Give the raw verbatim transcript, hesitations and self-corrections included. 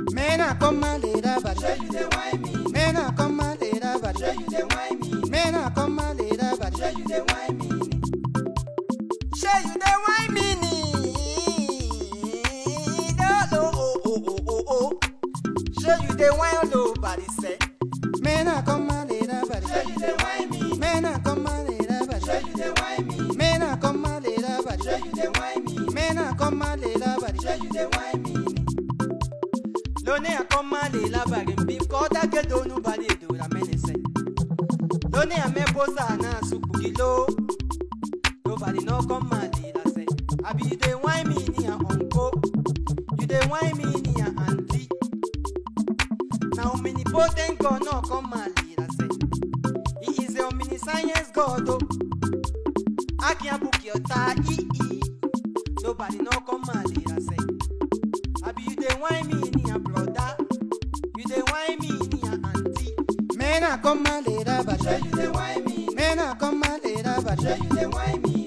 Mena come a little but Sure you dey whine me. Mena come a little but Sure you dey whine me. Mena come a little but Sure you dey whine me. Sure you dey whine me oh oh oh oh oh oh. Sure you dey whine nobody say. Mena come a little but Sure you dey whine me. Mena come a little but Sure you dey whine me. Mena come a little but Sure you dey whine me. Mena come a little but Sure you dey whine me. Lone a come a little but beef kota ke do nobody do la mene say. Lone a me posa na suku kilo. Nobody no come a little say. I be the whine me ni a uncle. You the whine me ni a auntie. Now omnipotent God no come a little say. He is the omniscience God oh. I can't book your tie. Nobody no come a little say. I be you the whine me ni a brother. You the whine me ni a auntie. Mena come a little but Sure you dey whine me. Mena come a little but Sure you dey whine me.